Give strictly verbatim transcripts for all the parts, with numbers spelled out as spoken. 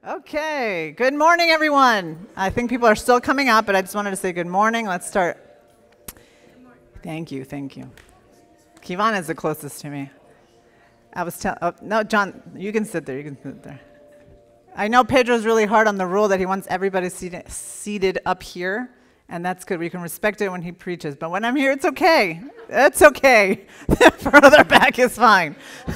Okay, good morning, everyone. I think people are still coming up, but I just wanted to say good morning. Let's start. Thank you, thank you. Kivan is the closest to me. I was telling, oh, no, John, you can sit there, you can sit there. I know Pedro's really hard on the rule that he wants everybody seated, seated up here, and that's good. We can respect it when he preaches, but when I'm here, it's okay. It's okay. Further back is fine.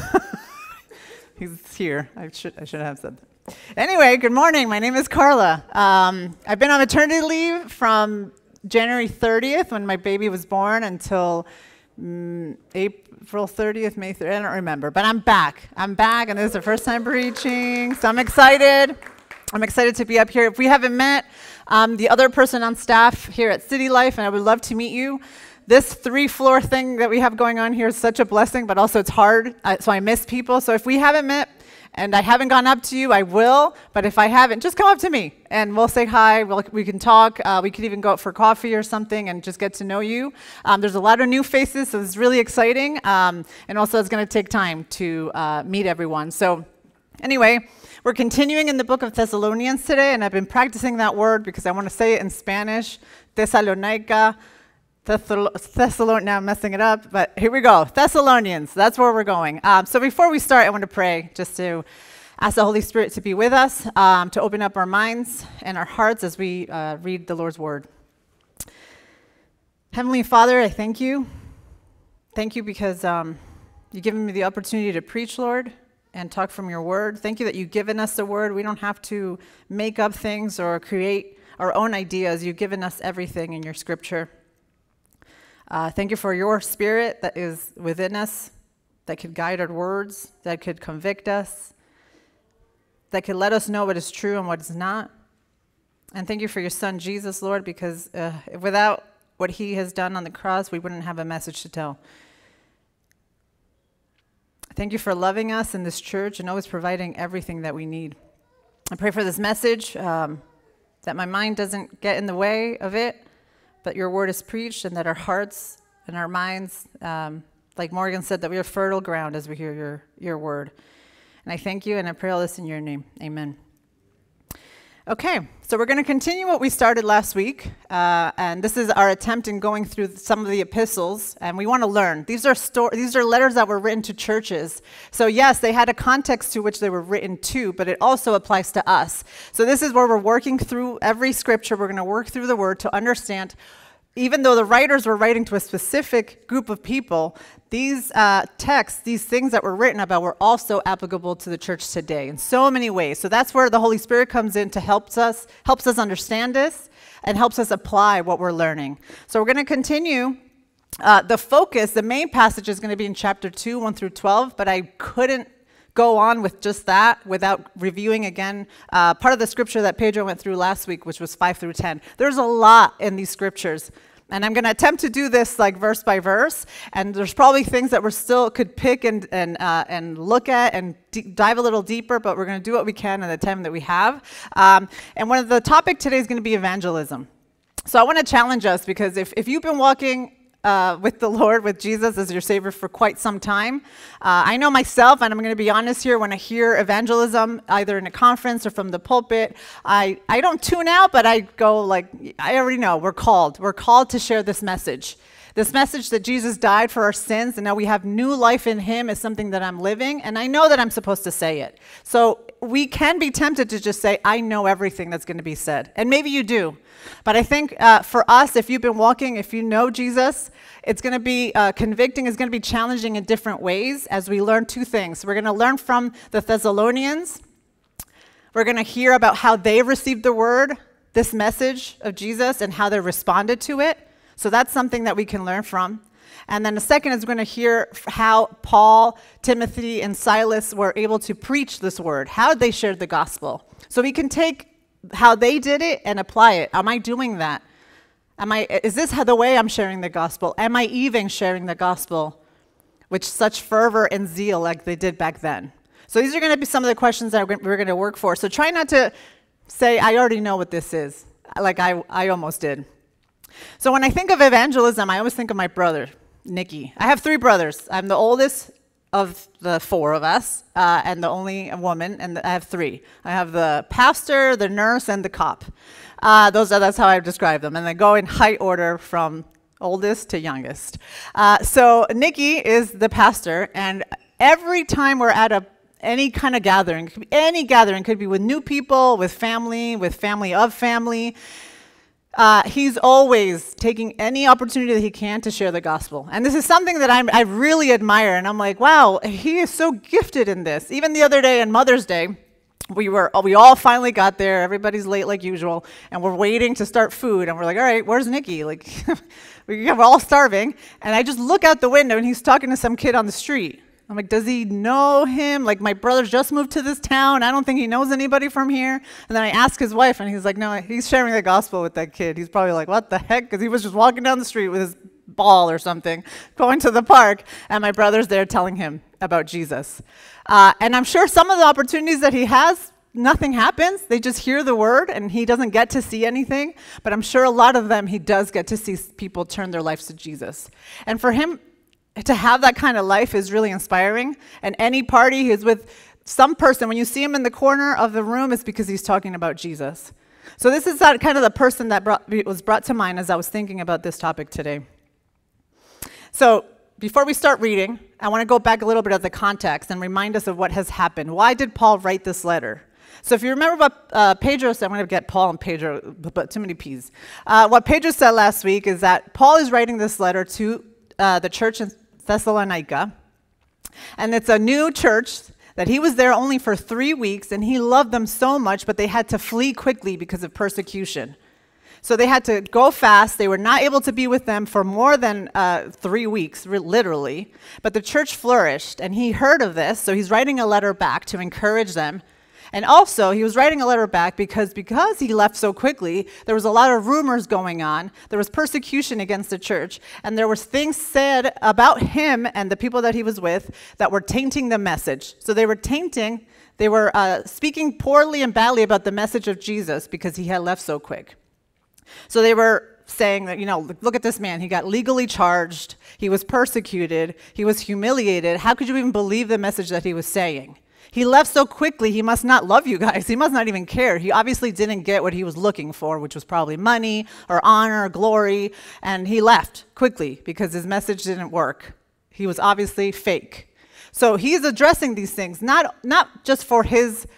He's here. I should, I should have said that. Anyway, good morning. My name is Carla. Um, I've been on maternity leave from January thirtieth when my baby was born until um, April thirtieth, May thirtieth. I don't remember, but I'm back. I'm back, and this is the first time preaching, so I'm excited. I'm excited to be up here. If we haven't met, um, the other person on staff here at City Life, and I would love to meet you. This three-floor thing that we have going on here is such a blessing, but also it's hard, uh, so I miss people. So if we haven't met, and I haven't gone up to you, I will, but if I haven't, just come up to me, and we'll say hi, we'll, we can talk, uh, we could even go out for coffee or something and just get to know you. Um, there's a lot of new faces, so it's really exciting, um, and also it's gonna take time to uh, meet everyone. So anyway, we're continuing in the book of Thessalonians today, and I've been practicing that word because I wanna say it in Spanish, Thessalonica, Thessalonians, now I'm messing it up, but here we go. Thessalonians, that's where we're going. Um, so before we start, I want to pray just to ask the Holy Spirit to be with us, um, to open up our minds and our hearts as we uh, read the Lord's word. Heavenly Father, I thank you. Thank you because um, you've given me the opportunity to preach, Lord, and talk from your word. Thank you that you've given us the word. We don't have to make up things or create our own ideas. You've given us everything in your scripture. Uh, thank you for your spirit that is within us, that could guide our words, that could convict us, that could let us know what is true and what is not. And thank you for your son, Jesus, Lord, because uh, without what he has done on the cross, we wouldn't have a message to tell. Thank you for loving us in this church and always providing everything that we need. I pray for this message, um, that my mind doesn't get in the way of it, that your word is preached, and that our hearts and our minds, um, like Morgan said, that we are fertile ground as we hear your, your word. And I thank you, and I pray all this in your name. Amen. Okay, so we're going to continue what we started last week, uh, and this is our attempt in going through some of the epistles, and we want to learn. These are sto- these are letters that were written to churches. So yes, they had a context to which they were written to, but it also applies to us. So this is where we're working through every scripture. We're going to work through the word to understand, even though the writers were writing to a specific group of people, these uh, texts, these things that were written about were also applicable to the church today in so many ways. So that's where the Holy Spirit comes in to help us, helps us understand this and helps us apply what we're learning. So we're going to continue. Uh, the focus, the main passage is going to be in chapter two, one through twelve, but I couldn't go on with just that without reviewing again uh, part of the scripture that Pedro went through last week, which was five through ten. There's a lot in these scriptures. And I'm going to attempt to do this like verse by verse, and there's probably things that we still could pick and and uh, and look at and d- dive a little deeper, but we're going to do what we can in the time that we have. Um, and one of the topic today is going to be evangelism. So I want to challenge us, because if, if you've been walking Uh, with the Lord, with Jesus as your Savior for quite some time. Uh, I know myself, and I'm going to be honest here, when I hear evangelism, either in a conference or from the pulpit, I, I don't tune out, but I go like, I already know, we're called. We're called to share this message. This message that Jesus died for our sins, and now we have new life in him is something that I'm living, and I know that I'm supposed to say it. So we can be tempted to just say, I know everything that's going to be said. And maybe you do. But I think uh, for us, if you've been walking, if you know Jesus, it's going to be uh, convicting, it's going to be challenging in different ways as we learn two things. We're going to learn from the Thessalonians. We're going to hear about how they received the word, this message of Jesus, and how they responded to it. So that's something that we can learn from. And then the second is we're going to hear how Paul, Timothy, and Silas were able to preach this word, how they shared the gospel. So we can take how they did it and apply it. Am I doing that? Am I? Is this how the way I'm sharing the gospel? Am I even sharing the gospel with such fervor and zeal like they did back then? So these are going to be some of the questions that we're going to work for. So try not to say, I already know what this is, like I, I almost did. So when I think of evangelism, I always think of my brother, Nicky. I have three brothers. I'm the oldest of the four of us, uh, and the only woman, and the, I have three. I have the pastor, the nurse, and the cop. Uh, those are, that's how I describe them, and they go in height order from oldest to youngest. Uh, so Nikki is the pastor, and every time we're at a any kind of gathering, any gathering, could be with new people, with family, with family of family, Uh, he's always taking any opportunity that he can to share the gospel. And this is something that I'm, I really admire. And I'm like, wow, he is so gifted in this. Even the other day on Mother's Day, we were we all finally got there. Everybody's late like usual. And we're waiting to start food. And we're like, all right, where's Nikki? Like, we're all starving. And I just look out the window, and he's talking to some kid on the street. I'm like, does he know him? Like, my brother's just moved to this town. I don't think he knows anybody from here. And then I ask his wife, and he's like, no, he's sharing the gospel with that kid. He's probably like, what the heck? Because he was just walking down the street with his ball or something, going to the park, and my brother's there telling him about Jesus. Uh, and I'm sure some of the opportunities that he has, nothing happens. They just hear the word, and he doesn't get to see anything. But I'm sure a lot of them, he does get to see people turn their lives to Jesus. And for him, to have that kind of life is really inspiring. And any party he's with some person, when you see him in the corner of the room, it's because he's talking about Jesus. So this is that kind of the person that brought, was brought to mind as I was thinking about this topic today. So before we start reading, I want to go back a little bit of the context and remind us of what has happened. Why did Paul write this letter? So if you remember what uh, Pedro said, I'm going to get Paul and Pedro, but too many P's. Uh, what Pedro said last week is that Paul is writing this letter to uh, the church in Thessalonica, and it's a new church that he was there only for three weeks, and he loved them so much, but they had to flee quickly because of persecution. So they had to go fast. They were not able to be with them for more than uh, three weeks, literally, but the church flourished, and he heard of this, so he's writing a letter back to encourage them. And also, he was writing a letter back because because he left so quickly, there was a lot of rumors going on. There was persecution against the church, and there was things said about him and the people that he was with that were tainting the message. So they were tainting, they were uh, speaking poorly and badly about the message of Jesus because he had left so quick. So they were saying that, you know, look at this man. He got legally charged. He was persecuted. He was humiliated. How could you even believe the message that he was saying? He left so quickly, he must not love you guys. He must not even care. He obviously didn't get what he was looking for, which was probably money or honor or glory, and he left quickly because his message didn't work. He was obviously fake. So he's addressing these things, not, not just for his,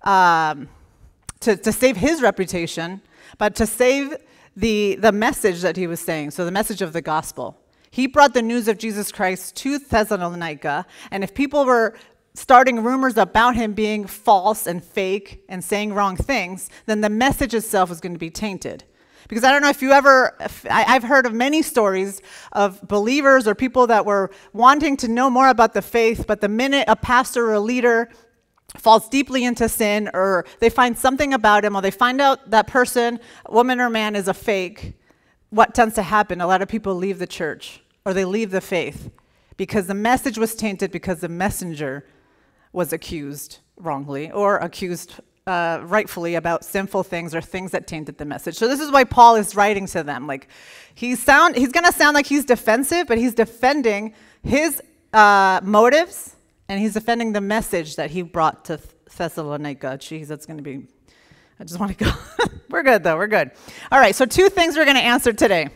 um, to, to save his reputation, but to save the, the message that he was saying, so the message of the gospel. He brought the news of Jesus Christ to Thessalonica, and if people were starting rumors about him being false and fake and saying wrong things, then the message itself is going to be tainted. Because I don't know if you ever, if I, I've heard of many stories of believers or people that were wanting to know more about the faith, but the minute a pastor or a leader falls deeply into sin, or they find something about him, or they find out that person, woman or man, is a fake, what tends to happen? A lot of people leave the church, or they leave the faith, because the message was tainted, because the messenger was accused wrongly or accused uh, rightfully about sinful things or things that tainted the message. So this is why Paul is writing to them. Like, he sound, he's going to sound like he's defensive, but he's defending his uh, motives, and he's defending the message that he brought to Thessalonica. Jeez, that's going to be, I just want to go. We're good, though. We're good. All right, so two things we're going to answer today.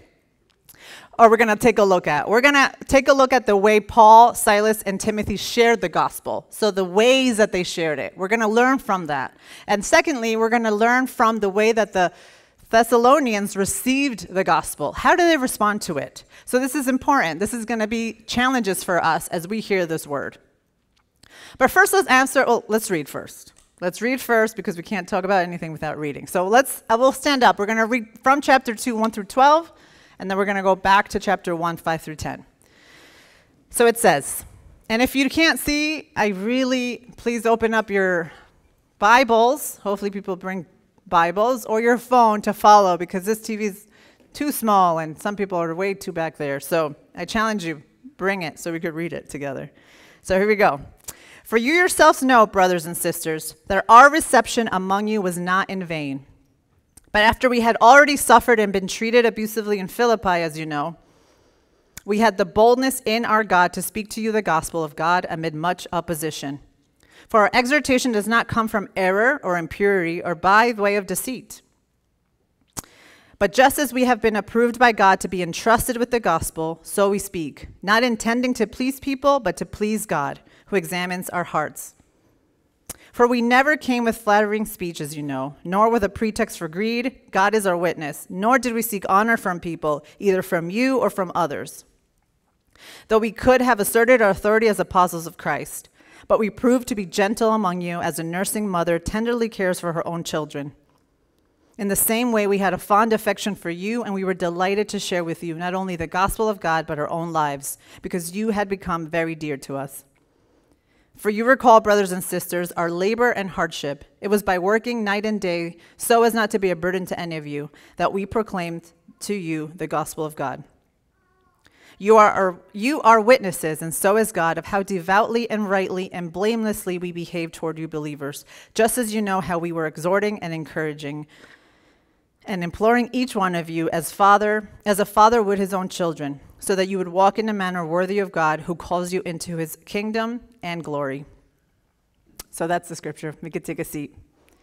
Or we're going to take a look at. We're going to take a look at the way Paul, Silas, and Timothy shared the gospel. So the ways that they shared it. We're going to learn from that. And secondly, we're going to learn from the way that the Thessalonians received the gospel. How do they respond to it? So this is important. This is going to be challenges for us as we hear this word. But first, let's answer, well, let's read first. Let's read first, because we can't talk about anything without reading. So let's, I will stand up. We're going to read from chapter two, one through twelve. And then we're going to go back to chapter one, five through ten. So it says, and if you can't see, I really, please open up your Bibles. Hopefully people bring Bibles, or your phone to follow, because this T V is too small and some people are way too back there. So I challenge you, bring it so we could read it together. So here we go. For you yourselves know, brothers and sisters, that our reception among you was not in vain. But after we had already suffered and been treated abusively in Philippi, as you know, We had the boldness in our God to speak to you the gospel of God amid much opposition. For our exhortation does not come from error or impurity or by way of deceit. But just as we have been approved by God to be entrusted with the gospel, so we speak, not intending to please people, but to please God, who examines our hearts. For we never came with flattering speech, as you know, nor with a pretext for greed. God is our witness. Nor did we seek honor from people, either from you or from others. Though we could have asserted our authority as apostles of Christ, but we proved to be gentle among you as a nursing mother tenderly cares for her own children. In the same way, we had a fond affection for you, and we were delighted to share with you not only the gospel of God, but our own lives, because you had become very dear to us. For you recall, brothers and sisters, our labor and hardship. It was by working night and day, so as not to be a burden to any of you, that we proclaimed to you the gospel of God. You are, our, you are witnesses, and so is God, of how devoutly and rightly and blamelessly we behave toward you believers, just as you know how we were exhorting and encouraging and imploring each one of you as father, as a father would his own children, so that you would walk in a manner worthy of God, who calls you into his kingdom and glory. So that's the scripture. We could take a seat.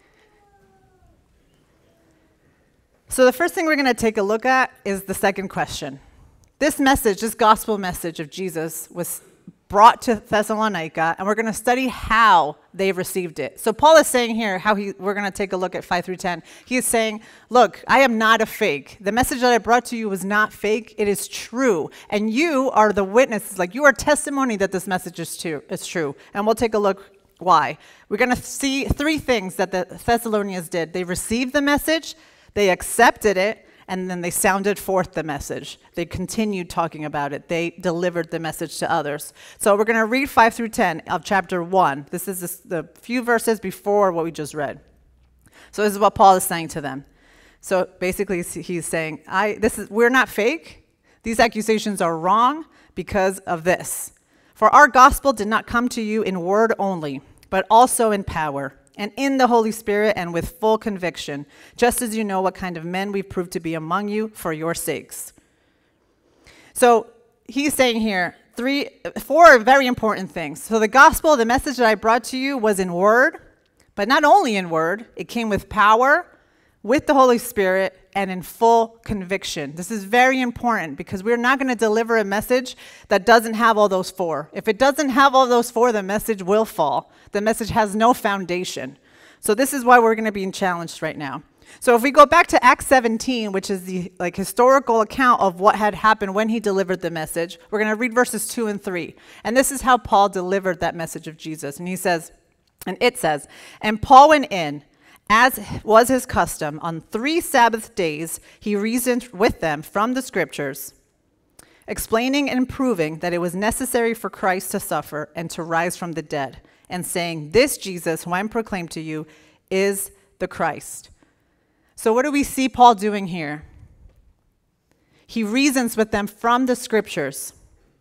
So the first thing we're going to take a look at is the second question. This message, this gospel message of Jesus, was brought to Thessalonica, and we're going to study how they received it. So Paul is saying here how he, we're going to take a look at five through ten. He is saying, look, I am not a fake. The message that I brought to you was not fake. It is true. And you are the witnesses, like you are testimony that this message is true. It's true. And we'll take a look why. We're going to see three things that the Thessalonians did. They received the message, they accepted it, and then they sounded forth the message. They continued talking about it. They delivered the message to others. So we're going to read five through ten of chapter one. This is this, the few verses before what we just read. So this is what Paul is saying to them. So basically he's saying, I, this is, we're not fake. These accusations are wrong because of this. For our gospel did not come to you in word only, but also in power, and in the Holy Spirit, and with full conviction, just as you know what kind of men we've proved to be among you for your sakes. So he's saying here three, four very important things. So the gospel, the message that I brought to you was in word, but not only in word, it came with power, with the Holy Spirit, and in full conviction. This is very important because we're not going to deliver a message that doesn't have all those four. If it doesn't have all those four, the message will fall. The message has no foundation. So this is why we're going to be challenged right now. So if we go back to Acts seventeen, which is the like historical account of what had happened when he delivered the message, we're going to read verses two and three. And this is how Paul delivered that message of Jesus. And he says, and it says, and Paul went in, as was his custom, on three Sabbath days, he reasoned with them from the scriptures, explaining and proving that it was necessary for Christ to suffer and to rise from the dead, and saying, this Jesus, who I proclaim to you, is the Christ. So what do we see Paul doing here? He reasons with them from the scriptures.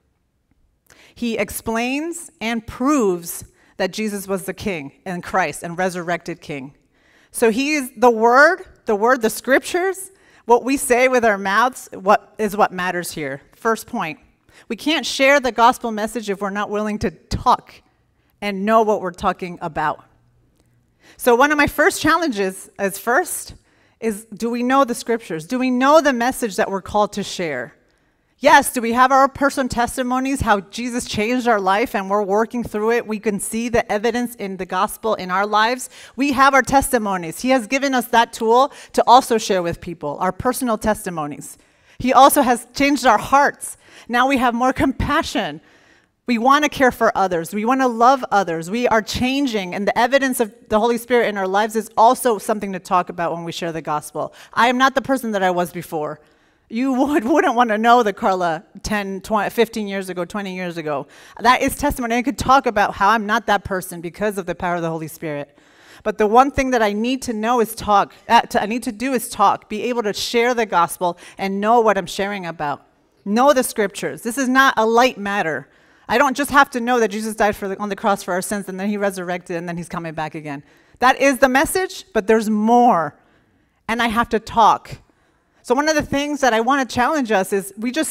He explains and proves that Jesus was the King and Christ and resurrected King. So he is the word, the word, the scriptures, what we say with our mouths, what is what matters here. First point, we can't share the gospel message if we're not willing to talk and know what we're talking about. So one of my first challenges as first is, do we know the scriptures? Do we know the message that we're called to share? Yes, do we have our personal testimonies, how Jesus changed our life and we're working through it? We can see the evidence in the gospel in our lives. We have our testimonies. He has given us that tool to also share with people, our personal testimonies. He also has changed our hearts. Now we have more compassion. We want to care for others. We want to love others. We are changing, and the evidence of the Holy Spirit in our lives is also something to talk about when we share the gospel. I am not the person that I was before. You would, wouldn't want to know the Carla ten, twenty, fifteen years ago, twenty years ago. That is testimony. I could talk about how I'm not that person because of the power of the Holy Spirit. But the one thing that I need to know is talk. Uh, to, I need to do is talk, be able to share the gospel and know what I'm sharing about. Know the scriptures. This is not a light matter. I don't just have to know that Jesus died for the, on the cross for our sins and then he resurrected and then he's coming back again. That is the message, but there's more. And I have to talk. So one of the things that I want to challenge us is we just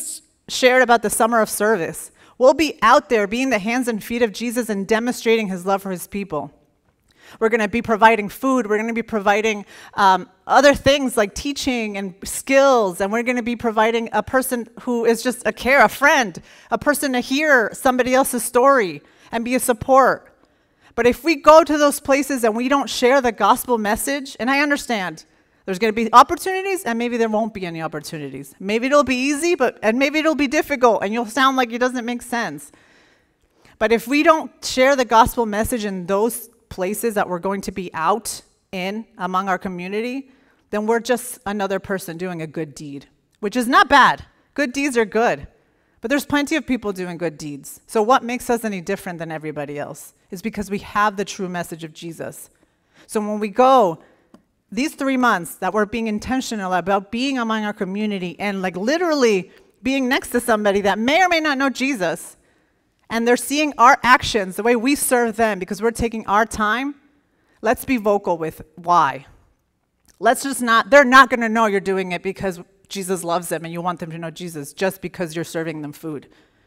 shared about the summer of service. We'll be out there being the hands and feet of Jesus and demonstrating his love for his people. We're going to be providing food. We're going to be providing um, other things like teaching and skills. And we're going to be providing a person who is just a care, a friend, a person to hear somebody else's story and be a support. But if we go to those places and we don't share the gospel message, and I understand there's going to be opportunities and maybe there won't be any opportunities. Maybe it'll be easy, but and maybe it'll be difficult and you'll sound like it doesn't make sense. But if we don't share the gospel message in those places that we're going to be out in among our community, then we're just another person doing a good deed, which is not bad. Good deeds are good, but there's plenty of people doing good deeds. So what makes us any different than everybody else is because we have the true message of Jesus. So when we go these three months that we're being intentional about being among our community and like literally being next to somebody that may or may not know Jesus, and they're seeing our actions, the way we serve them, because we're taking our time, let's be vocal with why. Let's just not, they're not going to know you're doing it because Jesus loves them and you want them to know Jesus just because you're serving them food.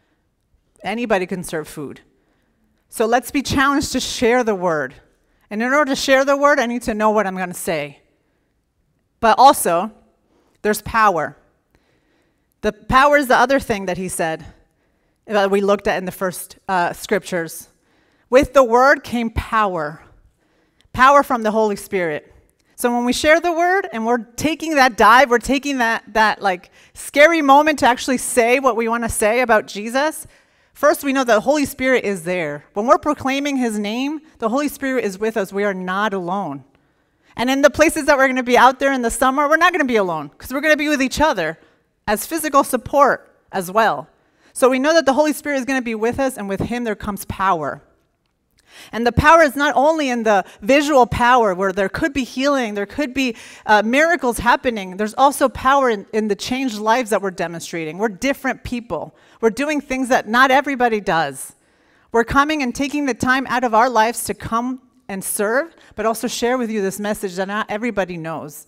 Anybody can serve food. So let's be challenged to share the word. And in order to share the word, I need to know what I'm going to say. But also, there's power. The power is the other thing that he said. That we looked at in the first uh, scriptures. With the word came power. Power from the Holy Spirit. So when we share the word and we're taking that dive, we're taking that, that like scary moment to actually say what we want to say about Jesus, first we know that the Holy Spirit is there. When we're proclaiming his name, the Holy Spirit is with us. We are not alone. And in the places that we're going to be out there in the summer, we're not going to be alone because we're going to be with each other as physical support as well. So we know that the Holy Spirit is going to be with us, and with him there comes power. And the power is not only in the visual power where there could be healing, there could be uh, miracles happening. There's also power in, in the changed lives that we're demonstrating. We're different people. We're doing things that not everybody does. We're coming and taking the time out of our lives to come and serve, but also share with you this message that not everybody knows.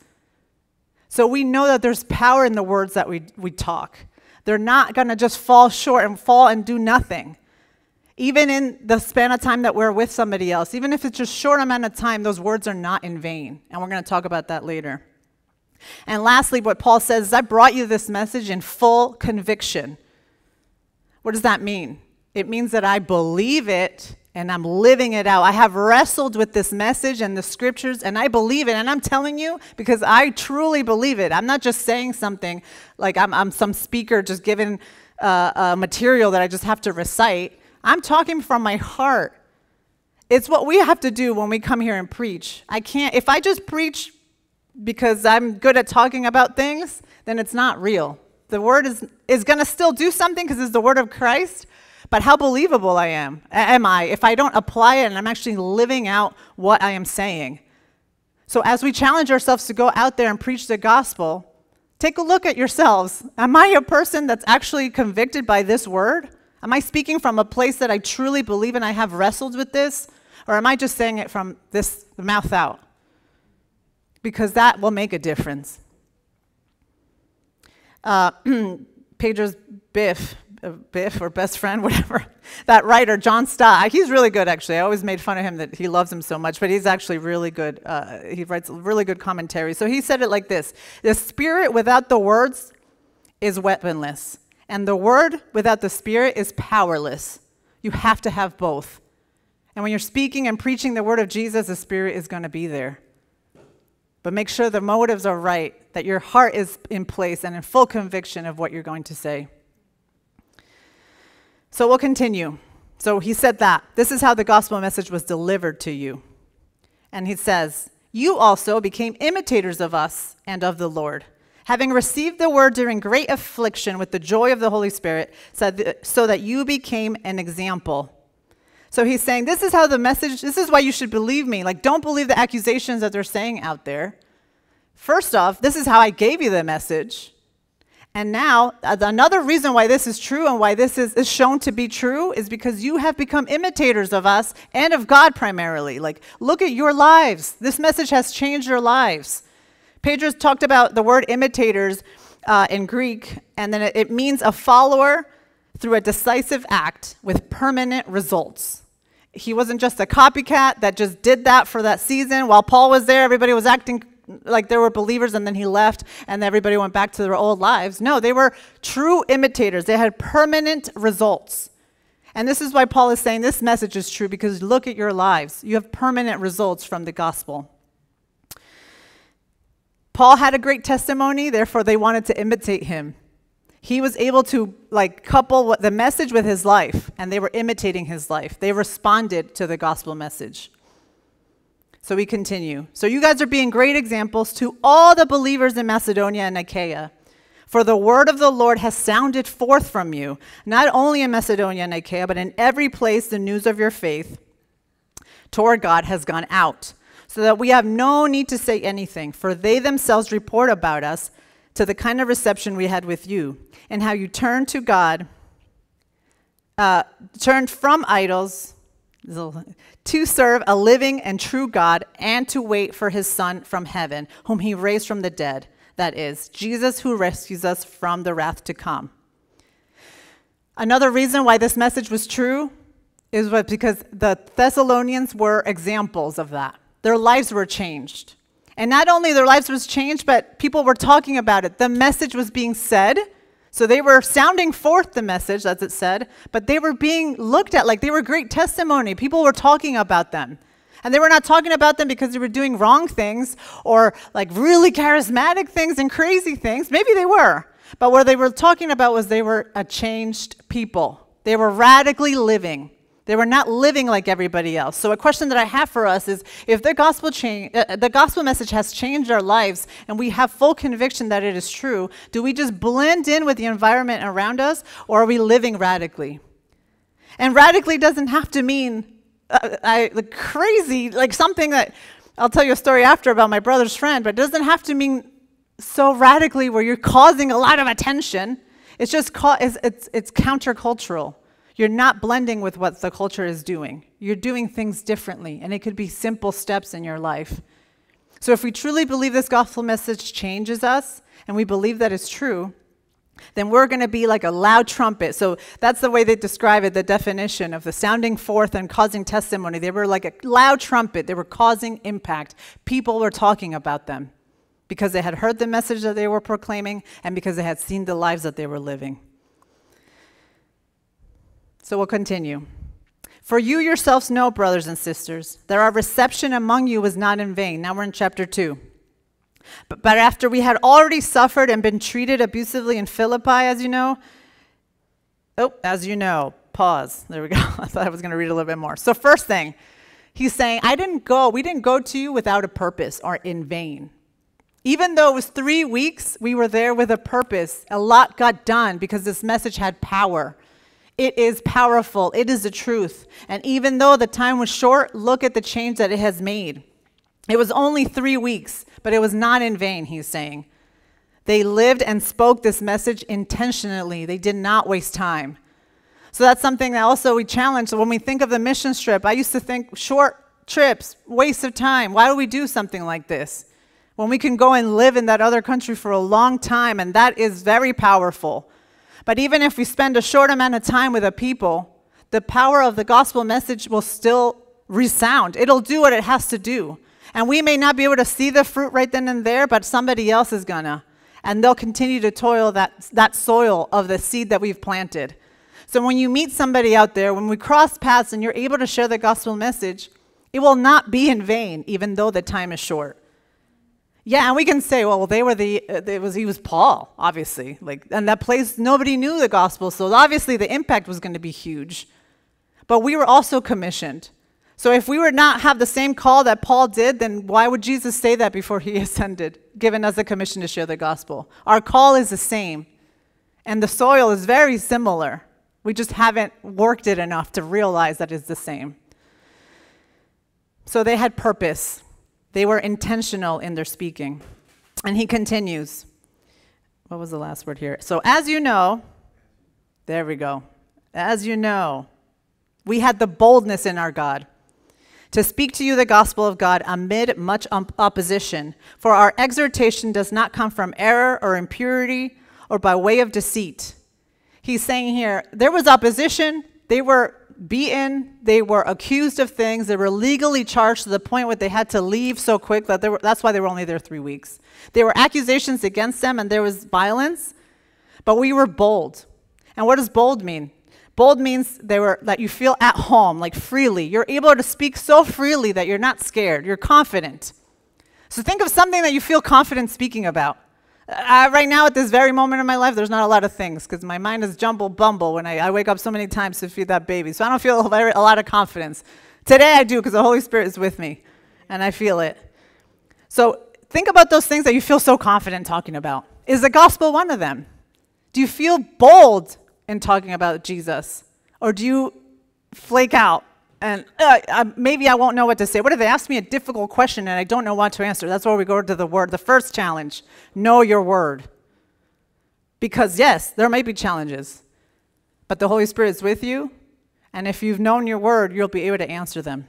So we know that there's power in the words that we, we talk. They're not going to just fall short and fall and do nothing. Even in the span of time that we're with somebody else, even if it's just short amount of time, those words are not in vain. And we're going to talk about that later. And lastly, what Paul says is, I brought you this message in full conviction. What does that mean? It means that I believe it and I'm living it out. I have wrestled with this message and the scriptures, and I believe it. And I'm telling you because I truly believe it. I'm not just saying something like I'm, I'm some speaker just giving uh, uh, material that I just have to recite. I'm talking from my heart. It's what we have to do when we come here and preach. I can't, if I just preach because I'm good at talking about things, then it's not real. The word is, is going to still do something because it's the word of Christ. But how believable I am, am I, if I don't apply it and I'm actually living out what I am saying. So as we challenge ourselves to go out there and preach the gospel, take a look at yourselves. Am I a person that's actually convicted by this word? Am I speaking from a place that I truly believe and I have wrestled with this? Or am I just saying it from this mouth out? Because that will make a difference. Uh, Pedro's Biff, Biff or best friend, whatever, that writer, John Stott, he's really good actually. I always made fun of him that he loves him so much, but he's actually really good. Uh, he writes really good commentary. So he said it like this: the spirit without the words is weaponless, and the word without the spirit is powerless. You have to have both. And when you're speaking and preaching the word of Jesus, the spirit is going to be there. But make sure the motives are right, that your heart is in place and in full conviction of what you're going to say. So we'll continue. So he said that. This is how the gospel message was delivered to you. And he says, you also became imitators of us and of the Lord, having received the word during great affliction with the joy of the Holy Spirit, so that, so that you became an example. So he's saying, this is how the message, this is why you should believe me. Like, don't believe the accusations that they're saying out there. First off, this is how I gave you the message. And now, another reason why this is true and why this is, is shown to be true is because you have become imitators of us and of God primarily. Like, look at your lives. This message has changed your lives. Pedro's talked about the word imitators uh, in Greek, and then it, it means a follower through a decisive act with permanent results. He wasn't just a copycat that just did that for that season. While Paul was there, everybody was acting like they were believers, and then he left, and everybody went back to their old lives. No, they were true imitators. They had permanent results. And this is why Paul is saying this message is true, because look at your lives. You have permanent results from the gospel. Paul had a great testimony, therefore they wanted to imitate him. He was able to like couple what the message with his life, and they were imitating his life. They responded to the gospel message. So we continue. So you guys are being great examples to all the believers in Macedonia and Achaia. For the word of the Lord has sounded forth from you, not only in Macedonia and Achaia, but in every place the news of your faith toward God has gone out, so that we have no need to say anything, for they themselves report about us to the kind of reception we had with you, and how you turned to God, uh, turned from idols to serve a living and true God, and to wait for his Son from heaven, whom he raised from the dead, that is, Jesus, who rescues us from the wrath to come. Another reason why this message was true is what, because the Thessalonians were examples of that. Their lives were changed. And not only their lives was changed, but people were talking about it. The message was being said. So they were sounding forth the message, as it said, but they were being looked at like they were great testimony. People were talking about them. And they were not talking about them because they were doing wrong things or like really charismatic things and crazy things. Maybe they were. But what they were talking about was they were a changed people. They were radically living. They were not living like everybody else. So a question that I have for us is, if the gospel change, uh, the gospel message has changed our lives and we have full conviction that it is true, do we just blend in with the environment around us, or are we living radically? And radically doesn't have to mean uh, I, like crazy, like something that, I'll tell you a story after about my brother's friend, but it doesn't have to mean so radically where you're causing a lot of attention. It's just, ca- it's, it's, it's countercultural. You're not blending with what the culture is doing. You're doing things differently, and it could be simple steps in your life. So if we truly believe this gospel message changes us, and we believe that it's true, then we're going to be like a loud trumpet. So that's the way they describe it, the definition of the sounding forth and causing testimony. They were like a loud trumpet. They were causing impact. People were talking about them because they had heard the message that they were proclaiming and because they had seen the lives that they were living. So we'll continue. For you yourselves know, brothers and sisters, that our reception among you was not in vain. Now we're in chapter two. But, but after we had already suffered and been treated abusively in Philippi, as you know, oh, as you know, pause. There we go. I thought I was going to read a little bit more. So first thing, he's saying, I didn't go, we didn't go to you without a purpose or in vain. Even though it was three weeks, we were there with a purpose. A lot got done because this message had power. It is powerful. It is the truth. And even though the time was short, look at the change that it has made. It was only three weeks, but it was not in vain, he's saying. They lived and spoke this message intentionally. They did not waste time. So that's something that also we challenge. So when we think of the mission trip, I used to think short trips, waste of time. Why do we do something like this? When we can go and live in that other country for a long time, and that is very powerful. But even if we spend a short amount of time with a people, the power of the gospel message will still resound. It'll do what it has to do. And we may not be able to see the fruit right then and there, but somebody else is gonna. And they'll continue to toil that, that soil of the seed that we've planted. So when you meet somebody out there, when we cross paths and you're able to share the gospel message, it will not be in vain, even though the time is short. Yeah, and we can say, well, they were the, uh, it was, he was Paul, obviously. Like, and that place, nobody knew the gospel, so obviously the impact was going to be huge. But we were also commissioned. So if we would not have the same call that Paul did, then why would Jesus say that before he ascended, giving us the commission to share the gospel? Our call is the same, and the soil is very similar. We just haven't worked it enough to realize that it's the same. So they had purpose. They were intentional in their speaking. And he continues. What was the last word here? So as you know, there we go. As you know, we had the boldness in our God to speak to you the gospel of God amid much um, opposition. For our exhortation does not come from error or impurity or by way of deceit. He's saying here, there was opposition. They were beaten. They were accused of things. They were legally charged to the point where they had to leave so quick that they were, that's why they were only there three weeks. There were accusations against them and there was violence, but we were bold. And what does bold mean? Bold means they were that you feel at home, like freely. You're able to speak so freely that you're not scared. You're confident. So think of something that you feel confident speaking about. Uh, right now, at this very moment in my life, there's not a lot of things because my mind is jumble bumble when I, I wake up so many times to feed that baby. So I don't feel a, very, a lot of confidence. Today I do because the Holy Spirit is with me and I feel it. So think about those things that you feel so confident talking about. Is the gospel one of them? Do you feel bold in talking about Jesus? Or do you flake out and uh, uh, maybe I won't know what to say? What if they ask me a difficult question and I don't know what to answer? That's where we go to the word. The first challenge, know your word. Because yes, there might be challenges, but the Holy Spirit is with you. And if you've known your word, you'll be able to answer them.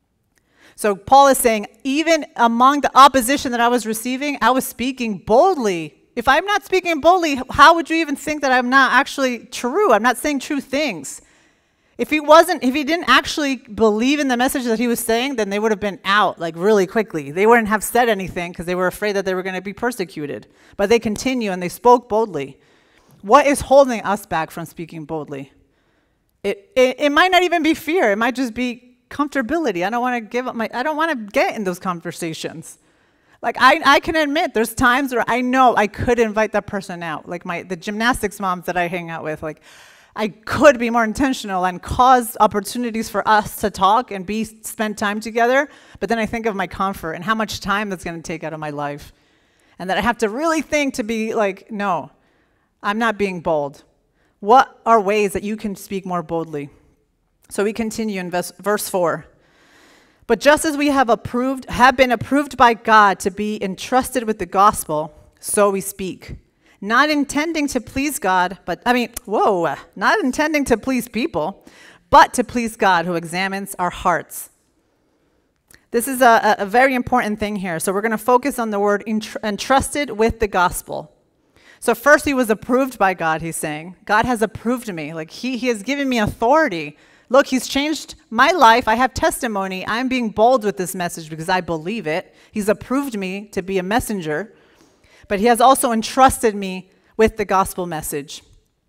So Paul is saying, even among the opposition that I was receiving, I was speaking boldly. If I'm not speaking boldly, how would you even think that I'm not actually true? I'm not saying true things. If he wasn't, if he didn't actually believe in the message that he was saying, then they would have been out like really quickly. They wouldn't have said anything because they were afraid that they were going to be persecuted. But they continue and they spoke boldly. What is holding us back from speaking boldly? It, it, it might not even be fear. It might just be comfortability. I don't want to give up my, I don't want to get in those conversations. Like I, I can admit there's times where I know I could invite that person out. Like my, the gymnastics moms that I hang out with, like I could be more intentional and cause opportunities for us to talk and be, spend time together. But then I think of my comfort and how much time that's going to take out of my life. And that I have to really think to be like, no, I'm not being bold. What are ways that you can speak more boldly? So we continue in verse, verse four. But just as we have approved, have been approved by God to be entrusted with the gospel, so we speak. Not intending to please God, but, I mean, whoa, not intending to please people, but to please God who examines our hearts. This is a, a very important thing here. So we're going to focus on the word entrusted with the gospel. So first he was approved by God, he's saying. God has approved me. Like he, he has given me authority. Look, he's changed my life. I have testimony. I'm being bold with this message because I believe it. He's approved me to be a messenger. But he has also entrusted me with the gospel message.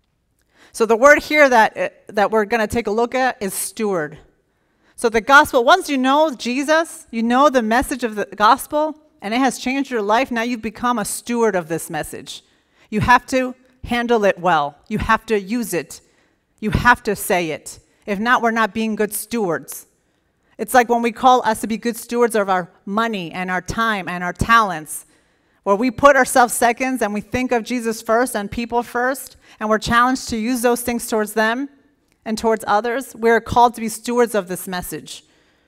So the word here that, that we're going to take a look at is steward. So the gospel, once you know Jesus, you know the message of the gospel, and it has changed your life, now you've become a steward of this message. You have to handle it well. You have to use it. You have to say it. If not, we're not being good stewards. It's like when we call us to be good stewards of our money and our time and our talents, where we put ourselves seconds and we think of Jesus first and people first, and we're challenged to use those things towards them and towards others. We're called to be stewards of this message.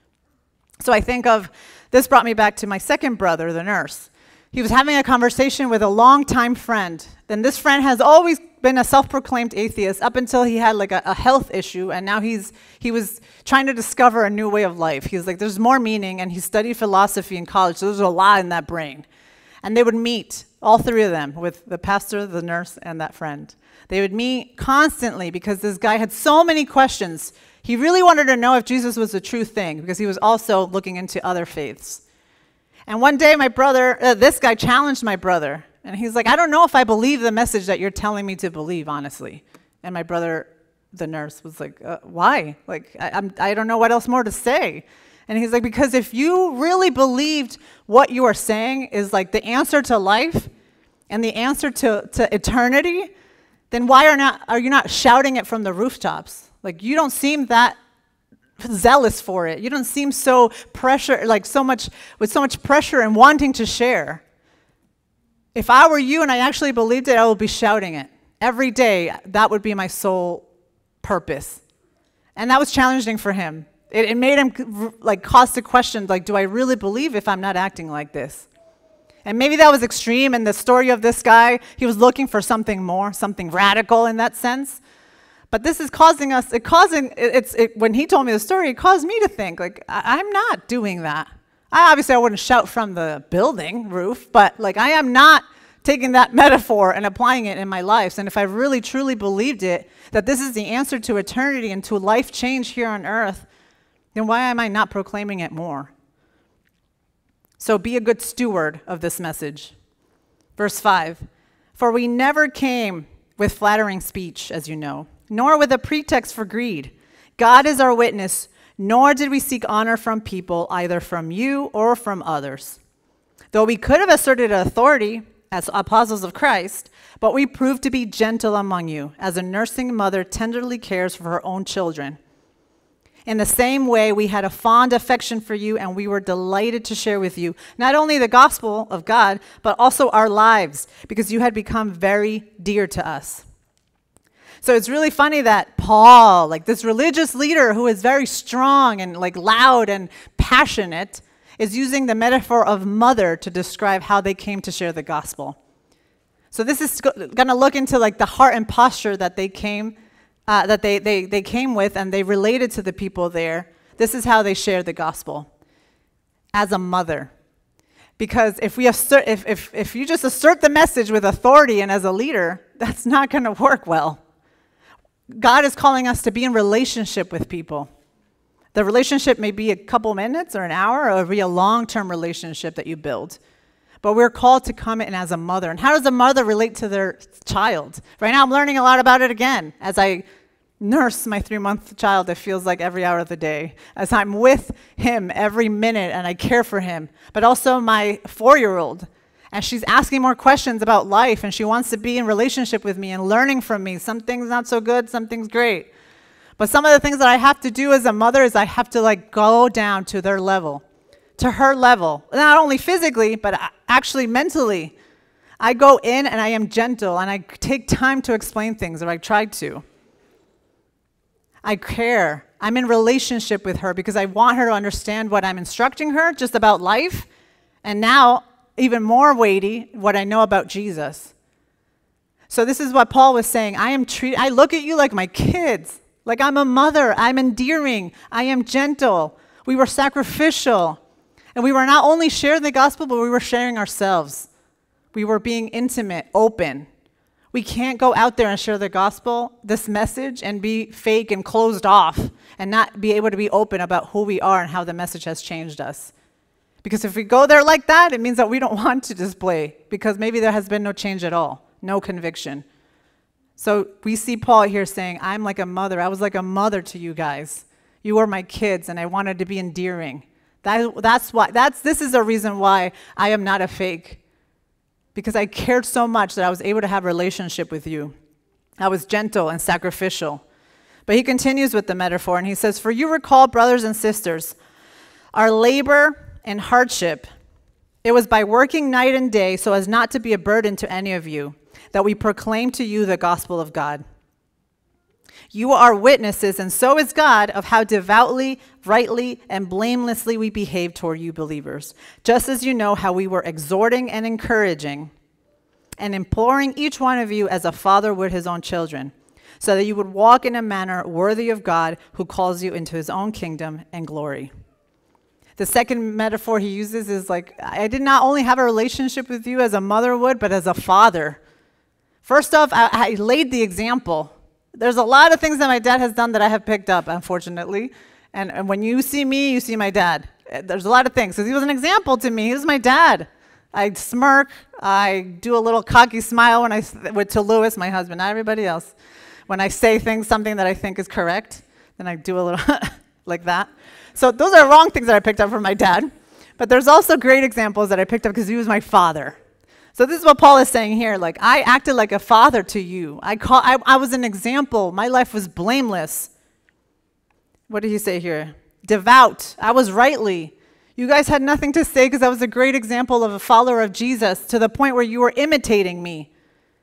So I think of, this brought me back to my second brother, the nurse. He was having a conversation with a longtime friend. Then this friend has always been a self-proclaimed atheist up until he had like a, a health issue, and now he's he was trying to discover a new way of life. He was like, there's more meaning, and he studied philosophy in college, so there's a lot in that brain. And they would meet, all three of them, with the pastor, the nurse, and that friend. They would meet constantly because this guy had so many questions. He really wanted to know if Jesus was a true thing because he was also looking into other faiths. And one day my brother, uh, this guy challenged my brother. And he's like, I don't know if I believe the message that you're telling me to believe, honestly. And my brother, the nurse, was like, uh, why? Like, I, I'm, I don't know what else more to say. And he's like, because if you really believed what you are saying is like the answer to life and the answer to, to eternity, then why are not are you not shouting it from the rooftops? Like, you don't seem that zealous for it. You don't seem so pressure, like so much, with so much pressure and wanting to share. If I were you and I actually believed it, I would be shouting it. Every day, that would be my sole purpose. And that was challenging for him. It, it made him like cause to question, like, do I really believe if I'm not acting like this? And maybe that was extreme in the story of this guy. He was looking for something more, something radical in that sense. But this is causing us, it causing, it, it's, it, when he told me the story, it caused me to think, like, I, I'm not doing that. I obviously I wouldn't shout from the building roof, but like I am not taking that metaphor and applying it in my life. And if I really truly believed it, that this is the answer to eternity and to life change here on earth, then why am I not proclaiming it more? So be a good steward of this message. Verse five, for we never came with flattering speech, as you know, nor with a pretext for greed. God is our witness, nor did we seek honor from people, either from you or from others. Though we could have asserted authority as apostles of Christ, but we proved to be gentle among you, as a nursing mother tenderly cares for her own children. In the same way, we had a fond affection for you, and we were delighted to share with you not only the gospel of God, but also our lives, because you had become very dear to us. So it's really funny that Paul, like this religious leader who is very strong and like loud and passionate, is using the metaphor of mother to describe how they came to share the gospel. So this is going to look into like the heart and posture that they came, uh, that they, they, they came with, and they related to the people there. This is how they shared the gospel, as a mother. Because if we assert, if, if, if you just assert the message with authority and as a leader, that's not going to work well. God is calling us to be in relationship with people. The relationship may be a couple minutes or an hour, or it'll be a long-term relationship that you build. But we're called to come in as a mother. And how does a mother relate to their child? Right now I'm learning a lot about it again. As I nurse my three-month child, it feels like every hour of the day. As I'm with him every minute and I care for him. But also my four-year-old. And she's asking more questions about life, and she wants to be in relationship with me and learning from me. Some things not so good, some things great. But some of the things that I have to do as a mother is I have to like go down to their level, to her level. Not only physically, but actually mentally. I go in and I am gentle, and I take time to explain things, or I try to. I care. I'm in relationship with her because I want her to understand what I'm instructing her just about life, and now even more weighty, what I know about Jesus. So this is what Paul was saying. I am treat. I look at you like my kids, like I'm a mother. I'm endearing. I am gentle. We were sacrificial. And we were not only sharing the gospel, but we were sharing ourselves. We were being intimate, open. We can't go out there and share the gospel, this message, and be fake and closed off and not be able to be open about who we are and how the message has changed us. Because if we go there like that, it means that we don't want to display, because maybe there has been no change at all, no conviction. So we see Paul here saying, I'm like a mother. I was like a mother to you guys. You were my kids, and I wanted to be endearing. That, that's why, that's, this is a reason why I am not a fake, because I cared so much that I was able to have a relationship with you. I was gentle and sacrificial. But he continues with the metaphor, and he says, for you recall, brothers and sisters, our labor and hardship. It was by working night and day so as not to be a burden to any of you that we proclaim to you the gospel of God. You are witnesses, and so is God, of how devoutly, rightly, and blamelessly we behave toward you believers, just as you know how we were exhorting and encouraging and imploring each one of you as a father would his own children, so that you would walk in a manner worthy of God who calls you into his own kingdom and glory. The second metaphor he uses is like, I did not only have a relationship with you as a mother would, but as a father. First off, I, I laid the example. There's a lot of things that my dad has done that I have picked up, unfortunately. And, and when you see me, you see my dad. There's a lot of things. Because he was an example to me. He was my dad. I smirk. I do a little cocky smile when I, with, to Lewis, my husband, not everybody else. When I say things, something that I think is correct, then I do a little like that. So those are wrong things that I picked up from my dad. But there's also great examples that I picked up because he was my father. So this is what Paul is saying here. Like, I acted like a father to you. I, call, I, I was an example. My life was blameless. What did he say here? Devout. I was rightly. You guys had nothing to say because I was a great example of a follower of Jesus, to the point where you were imitating me.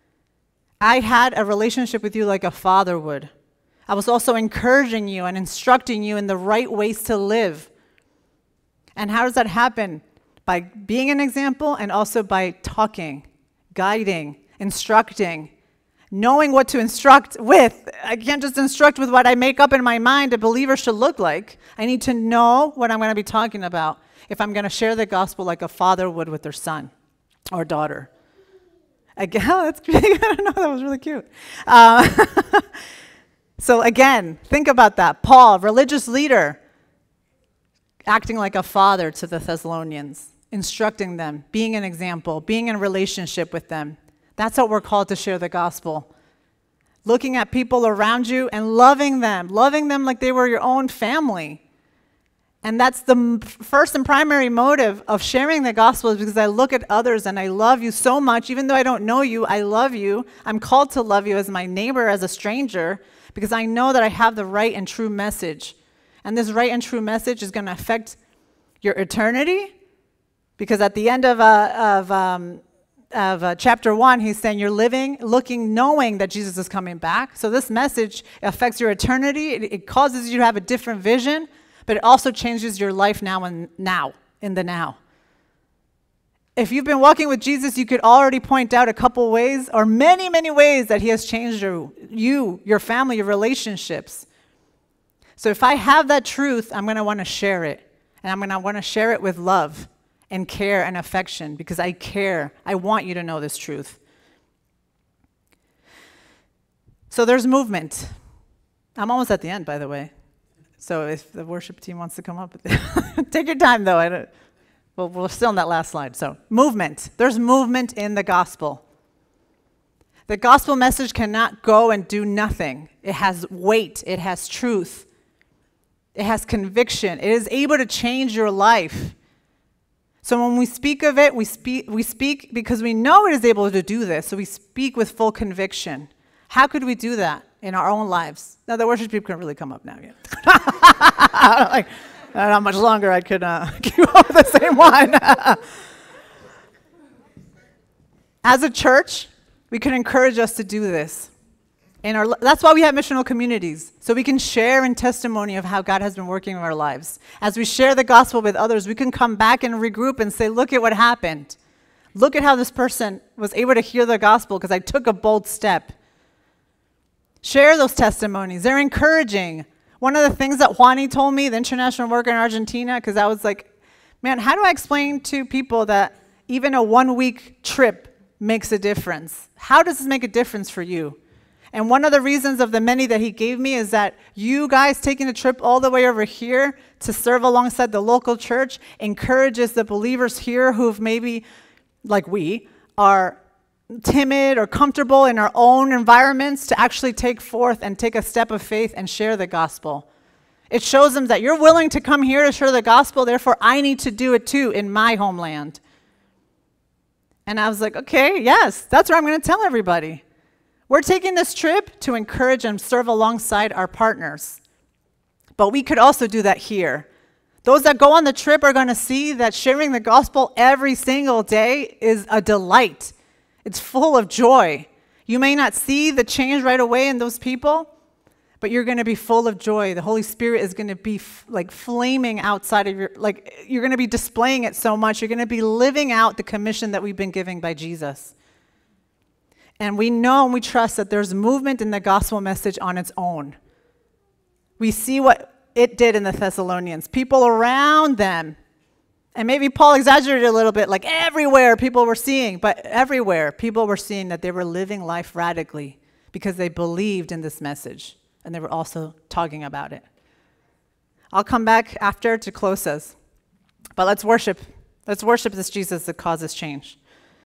I had a relationship with you like a father would. I was also encouraging you and instructing you in the right ways to live. And how does that happen? By being an example, and also by talking, guiding, instructing, knowing what to instruct with. I can't just instruct with what I make up in my mind a believer should look like. I need to know what I'm going to be talking about if I'm going to share the gospel like a father would with their son or daughter. Again, that's I don't know, that was really cute. Uh, so again, think about that. Paul, religious leader, acting like a father to the Thessalonians, instructing them, being an example, being in relationship with them. That's what we're called to share the gospel. Looking at people around you and loving them, loving them like they were your own family. And that's the m- first and primary motive of sharing the gospel, is because I look at others and I love you so much. Even though I don't know you, I love you. I'm called to love you as my neighbor, as a stranger, because I know that I have the right and true message. And this right and true message is going to affect your eternity, because at the end of, uh, of, um, of uh, chapter one, he's saying you're living, looking, knowing that Jesus is coming back. So this message affects your eternity. It, it causes you to have a different vision, but it also changes your life now and now, in the now. If you've been walking with Jesus, you could already point out a couple ways, or many, many ways that he has changed you, you, your family, your relationships. So if I have that truth, I'm going to want to share it. And I'm going to want to share it with love and care and affection, because I care. I want you to know this truth. So there's movement. I'm almost at the end, by the way. So if the worship team wants to come up, take your time, though. I don't, well, we're still on that last slide. So movement. There's movement in the gospel. The gospel message cannot go and do nothing. It has weight. It has truth. It has conviction. It is able to change your life. So when we speak of it, we speak, we speak because we know it is able to do this. So we speak with full conviction. How could we do that in our own lives? Now, the worship people can really come up now. Yeah. like, I don't know how much longer I could uh, keep up the same one. As a church, we can encourage us to do this. In our, that's why we have missional communities, so we can share in testimony of how God has been working in our lives. As we share the gospel with others, we can come back and regroup and say, look at what happened. Look at how this person was able to hear the gospel because I took a bold step. Share those testimonies. They're encouraging. One of the things that Juani told me, the international worker in Argentina, because I was like, man, how do I explain to people that even a one-week trip makes a difference? How does this make a difference for you? And one of the reasons of the many that he gave me is that you guys taking a trip all the way over here to serve alongside the local church encourages the believers here who've maybe, like we, are timid or comfortable in our own environments to actually take forth and take a step of faith and share the gospel. It shows them that you're willing to come here to share the gospel, therefore I need to do it too in my homeland. And I was like, okay, yes, that's what I'm going to tell everybody. We're taking this trip to encourage and serve alongside our partners. But we could also do that here. Those that go on the trip are going to see that sharing the gospel every single day is a delight. It's full of joy. You may not see the change right away in those people, but you're going to be full of joy. The Holy Spirit is going to be f- like flaming outside of your, like you're going to be displaying it so much. You're going to be living out the commission that we've been given by Jesus. And we know and we trust that there's movement in the gospel message on its own. We see what it did in the Thessalonians. People around them, and maybe Paul exaggerated a little bit, like everywhere people were seeing, but everywhere people were seeing that they were living life radically because they believed in this message, and they were also talking about it. I'll come back after to close us, but let's worship. Let's worship this Jesus that causes change.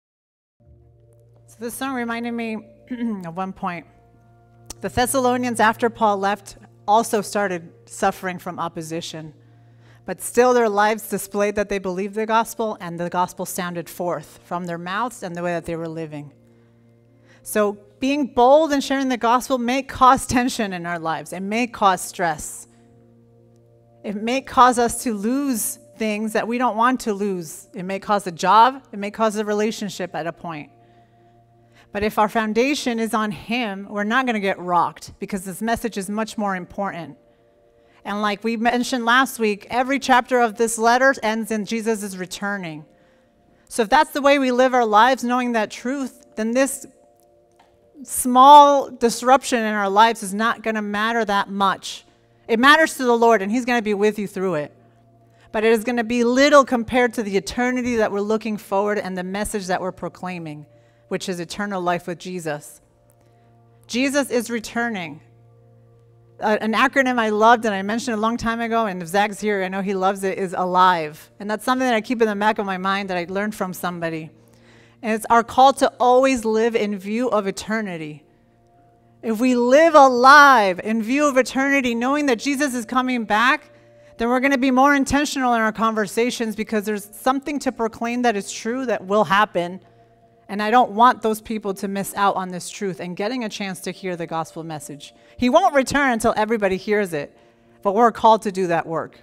This song reminded me at one point, the Thessalonians, after Paul left, also started suffering from opposition. But still their lives displayed that they believed the gospel, and the gospel sounded forth from their mouths and the way that they were living. So being bold and sharing the gospel may cause tension in our lives. It may cause stress. It may cause us to lose things that we don't want to lose. It may cause a job. It may cause a relationship at a point. But if our foundation is on him, we're not going to get rocked because this message is much more important. And like we mentioned last week, every chapter of this letter ends in Jesus is returning. So if that's the way we live our lives, knowing that truth, then this small disruption in our lives is not going to matter that much. It matters to the Lord, and he's going to be with you through it. But it is going to be little compared to the eternity that we're looking forward and the message that we're proclaiming, which is eternal life with Jesus. Jesus is returning. Uh, an acronym I loved and I mentioned a long time ago, and if Zach's here, I know he loves it, is ALIVE. And that's something that I keep in the back of my mind that I learned from somebody. And it's our call to always live in view of eternity. If we live alive in view of eternity, knowing that Jesus is coming back, then we're going to be more intentional in our conversations because there's something to proclaim that is true that will happen. And I don't want those people to miss out on this truth and getting a chance to hear the gospel message. He won't return until everybody hears it, but we're called to do that work.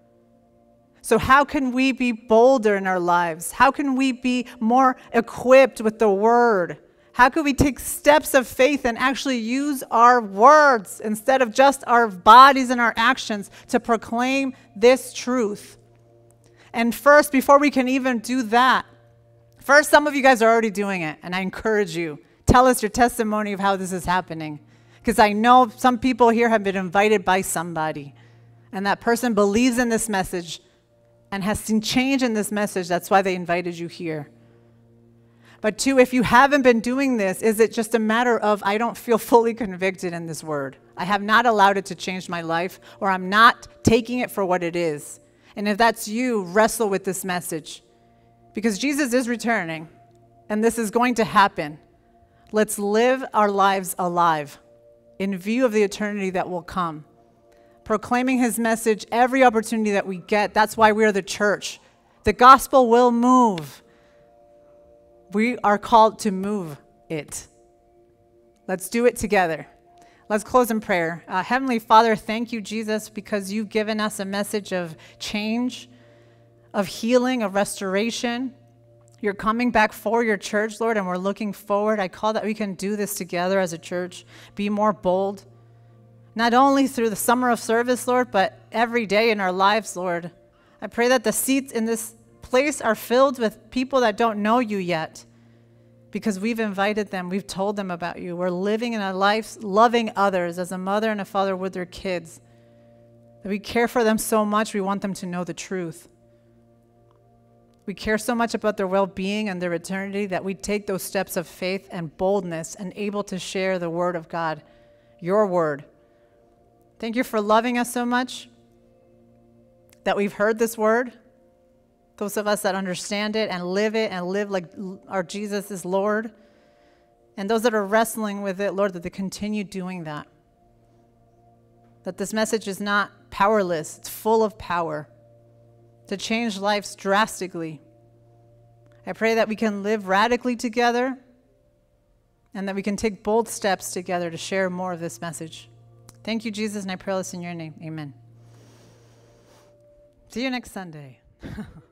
So how can we be bolder in our lives? How can we be more equipped with the word? How can we take steps of faith and actually use our words instead of just our bodies and our actions to proclaim this truth? And first, before we can even do that, first, some of you guys are already doing it, and I encourage you. Tell us your testimony of how this is happening. Because I know some people here have been invited by somebody, and that person believes in this message and has seen change in this message. That's why they invited you here. But two, if you haven't been doing this, is it just a matter of, I don't feel fully convicted in this word. I have not allowed it to change my life, or I'm not taking it for what it is. And if that's you, wrestle with this message. Because Jesus is returning, and this is going to happen. Let's live our lives alive in view of the eternity that will come. Proclaiming his message every opportunity that we get. That's why we are the church. The gospel will move. We are called to move it. Let's do it together. Let's close in prayer. Uh, Heavenly Father, thank you, Jesus, because you've given us a message of change, of healing, of restoration. You're coming back for your church, Lord, and we're looking forward. I call that we can do this together as a church, be more bold, not only through the summer of service, Lord, but every day in our lives, Lord. I pray that the seats in this place are filled with people that don't know you yet, because we've invited them. We've told them about you. We're living in our lives, loving others as a mother and a father with their kids. That we care for them so much, we want them to know the truth. We care so much about their well-being and their eternity that we take those steps of faith and boldness and able to share the word of God, your word. Thank you for loving us so much that we've heard this word. Those of us that understand it and live it and live like our Jesus is Lord. And those that are wrestling with it, Lord, that they continue doing that. That this message is not powerless. It's full of power to change lives drastically. I pray that we can live radically together and that we can take bold steps together to share more of this message. Thank you, Jesus, and I pray this in your name. Amen. See you next Sunday.